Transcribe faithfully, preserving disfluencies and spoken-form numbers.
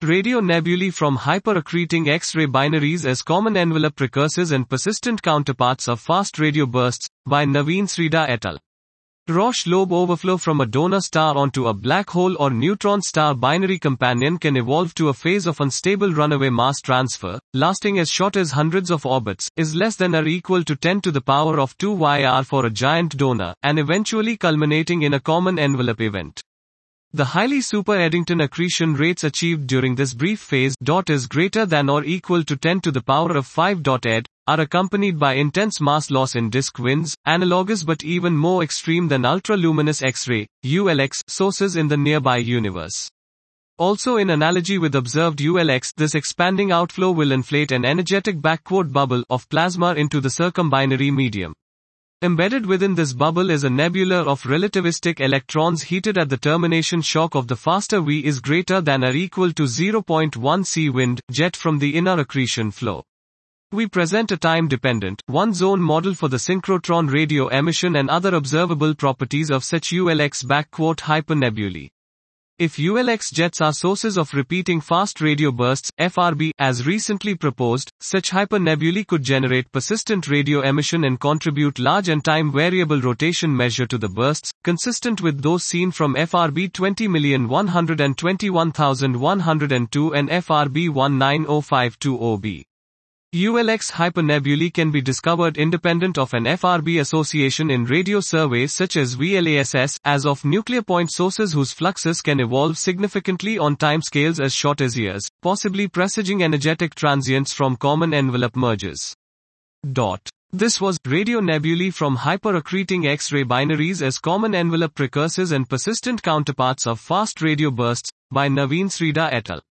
Radio nebulae from hyperaccreting X-ray binaries as common envelope precursors and persistent counterparts of fast radio bursts, by Naveen Sridhar et al. Roche lobe overflow from a donor star onto a black hole or neutron star binary companion can evolve to a phase of unstable runaway mass transfer, lasting as short as hundreds of orbits, is less than or equal to ten to the power of two Y R for a giant donor, and eventually culminating in a common envelope event. The highly super Eddington accretion rates achieved during this brief phase dot is greater than or equal to ten to the power of five dot ed, are accompanied by intense mass loss in disk winds, analogous but even more extreme than ultra-luminous X-ray, U L X, sources in the nearby universe. Also in analogy with observed U L X, this expanding outflow will inflate an energetic backward bubble of plasma into the circumbinary medium. Embedded within this bubble is a nebula of relativistic electrons heated at the termination shock of the faster V is greater than or equal to zero point one C wind jet from the inner accretion flow. We present a time-dependent, one-zone model for the synchrotron radio emission and other observable properties of such U L X backquote hypernebulae. If U L X jets are sources of repeating fast radio bursts, F R B, as recently proposed, such hypernebulae could generate persistent radio emission and contribute large and time-variable rotation measure to the bursts, consistent with those seen from F R B twenty million one hundred twenty-one thousand one hundred two and F R B one nine zero five two zero b. U L X hypernebulae can be discovered independent of an F R B association in radio surveys such as V LASS, as of nuclear point sources whose fluxes can evolve significantly on timescales as short as years, possibly presaging energetic transients from common envelope mergers. Dot. This was Radio Nebulae from Hyperaccreting X-ray binaries as common envelope precursors and persistent counterparts of fast radio bursts, by Naveen Sridhar et al.